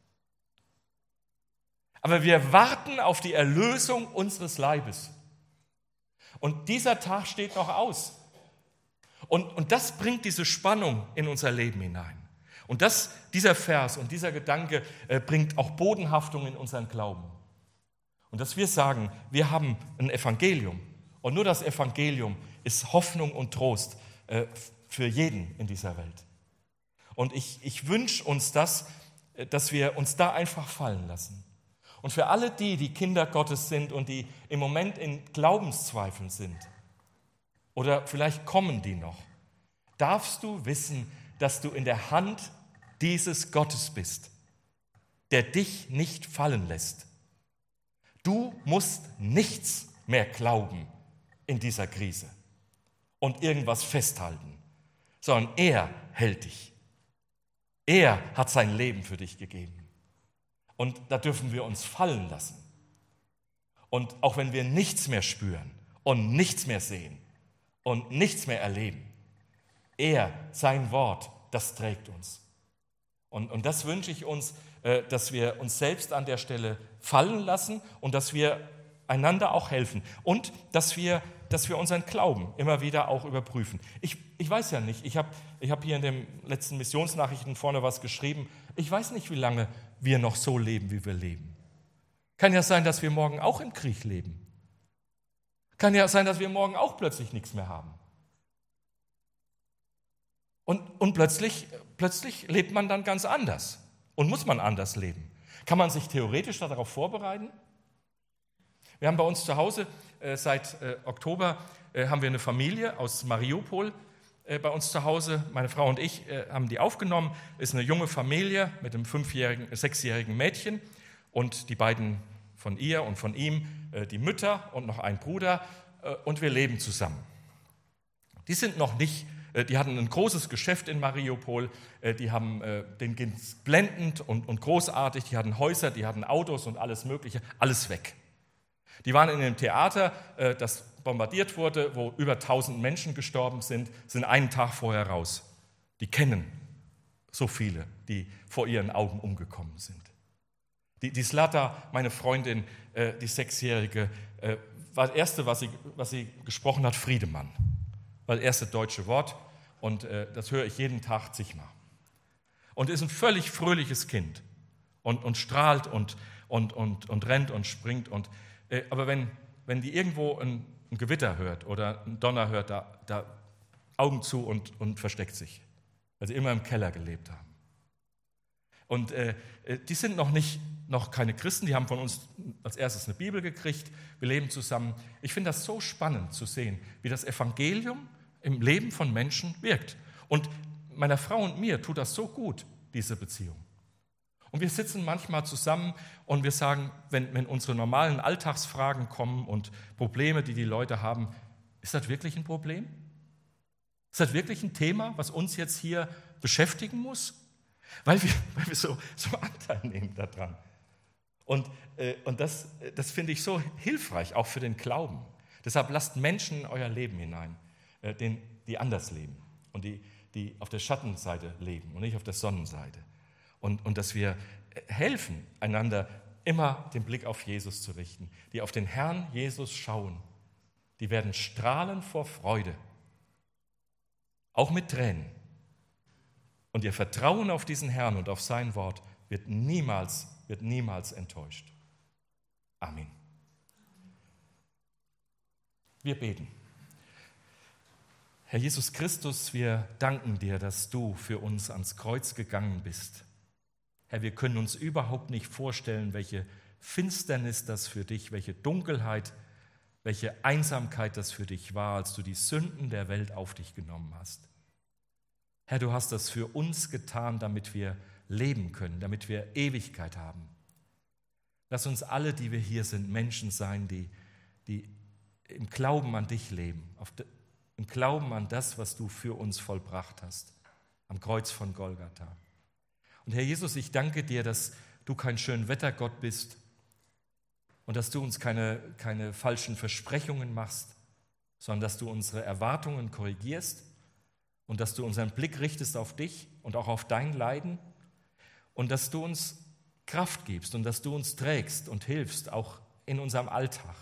Aber wir warten auf die Erlösung unseres Leibes. Und dieser Tag steht noch aus. Und das bringt diese Spannung in unser Leben hinein. Und dieser Vers und dieser Gedanke bringt auch Bodenhaftung in unseren Glauben. Und dass wir sagen, wir haben ein Evangelium. Und nur das Evangelium ist Hoffnung und Trost für jeden in dieser Welt. Und ich wünsche uns das, dass wir uns da einfach fallen lassen. Und für alle die Kinder Gottes sind und die im Moment in Glaubenszweifeln sind, oder vielleicht kommen die noch, darfst du wissen, dass du in der Hand dieses Gottes bist. der dich nicht fallen lässt. Du musst nichts mehr glauben in dieser Krise und irgendwas festhalten, sondern er hält dich. Er hat sein Leben für dich gegeben. Und da dürfen wir uns fallen lassen. Und auch wenn wir nichts mehr spüren und nichts mehr sehen und nichts mehr erleben, sein Wort, das trägt uns. Und das wünsche ich uns, dass wir uns selbst an der Stelle fallen lassen und dass wir einander auch helfen und dass wir unseren Glauben immer wieder auch überprüfen. Ich weiß ja nicht, ich hab hier in den letzten Missionsnachrichten vorne was geschrieben. Ich weiß nicht, wie lange wir noch so leben, wie wir leben. Kann ja sein, dass wir morgen auch im Krieg leben. Kann ja sein, dass wir morgen auch plötzlich nichts mehr haben. Und plötzlich lebt man dann ganz anders und muss man anders leben. Kann man sich theoretisch darauf vorbereiten? Wir haben bei uns zu Hause seit Oktober haben wir eine Familie aus Mariupol bei uns zu Hause. Meine Frau und ich haben die aufgenommen. Ist eine junge Familie mit einem 6-jährigen Mädchen und die beiden von ihr und von ihm, die Mütter und noch ein Bruder. Und wir leben zusammen. Die hatten ein großes Geschäft in Mariupol. Denen ging es blendend und großartig. Die hatten Häuser, die hatten Autos und alles Mögliche. Alles weg. Die waren in einem Theater, das bombardiert wurde, wo über 1000 Menschen gestorben sind einen Tag vorher raus. Die kennen so viele, die vor ihren Augen umgekommen sind. Die Zlata, meine Freundin, die 6-Jährige, war das Erste, was sie gesprochen hat, Friedemann. War das erste deutsche Wort und das höre ich jeden Tag zigmal. Und ist ein völlig fröhliches Kind und strahlt und rennt und springt. Aber wenn die irgendwo ein Gewitter hört oder einen Donner hört, da Augen zu und versteckt sich, weil sie immer im Keller gelebt haben. Und die sind noch keine Christen, die haben von uns als erstes eine Bibel gekriegt, wir leben zusammen. Ich finde das so spannend zu sehen, wie das Evangelium im Leben von Menschen wirkt. Und meiner Frau und mir tut das so gut, diese Beziehung. Und wir sitzen manchmal zusammen und wir sagen, wenn unsere normalen Alltagsfragen kommen und Probleme, die Leute haben, ist das wirklich ein Problem? Ist das wirklich ein Thema, was uns jetzt hier beschäftigen muss? Weil wir so Anteil nehmen daran. Und das finde ich so hilfreich, auch für den Glauben. Deshalb lasst Menschen in euer Leben hinein, die anders leben und die auf der Schattenseite leben und nicht auf der Sonnenseite. Und dass wir helfen, einander immer den Blick auf Jesus zu richten. Die auf den Herrn Jesus schauen, die werden strahlen vor Freude, auch mit Tränen. Und ihr Vertrauen auf diesen Herrn und auf sein Wort wird niemals enttäuscht. Amen. Wir beten. Herr Jesus Christus, wir danken dir, dass du für uns ans Kreuz gegangen bist. Herr, wir können uns überhaupt nicht vorstellen, welche Finsternis das für dich, welche Dunkelheit, welche Einsamkeit das für dich war, als du die Sünden der Welt auf dich genommen hast. Herr, du hast das für uns getan, damit wir leben können, damit wir Ewigkeit haben. Lass uns alle, die wir hier sind, Menschen sein, die im Glauben an dich leben, im Glauben an das, was du für uns vollbracht hast, am Kreuz von Golgatha. Und Herr Jesus, ich danke dir, dass du kein Schönwettergott bist und dass du uns keine falschen Versprechungen machst, sondern dass du unsere Erwartungen korrigierst und dass du unseren Blick richtest auf dich und auch auf dein Leiden und dass du uns Kraft gibst und dass du uns trägst und hilfst, auch in unserem Alltag.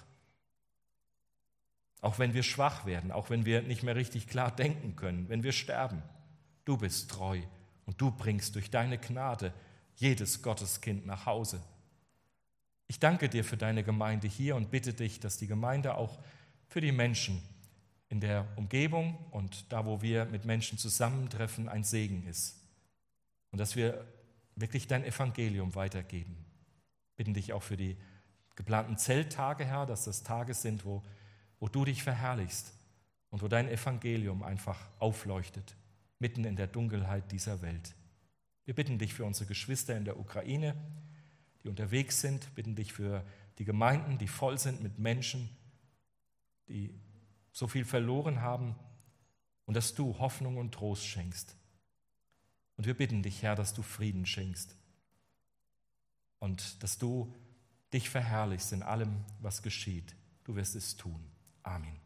Auch wenn wir schwach werden, auch wenn wir nicht mehr richtig klar denken können, wenn wir sterben. Du bist treu und du bringst durch deine Gnade jedes Gotteskind nach Hause. Ich danke dir für deine Gemeinde hier und bitte dich, dass die Gemeinde auch für die Menschen in der Umgebung und da, wo wir mit Menschen zusammentreffen, ein Segen ist. Und dass wir wirklich dein Evangelium weitergeben. Bitten dich auch für die geplanten Zelttage, Herr, dass das Tage sind, wo du dich verherrlichst und wo dein Evangelium einfach aufleuchtet, mitten in der Dunkelheit dieser Welt. Wir bitten dich für unsere Geschwister in der Ukraine, die unterwegs sind, bitten dich für die Gemeinden, die voll sind mit Menschen, die so viel verloren haben, und dass du Hoffnung und Trost schenkst. Und wir bitten dich, Herr, dass du Frieden schenkst und dass du dich verherrlichst in allem, was geschieht. Du wirst es tun. Amen.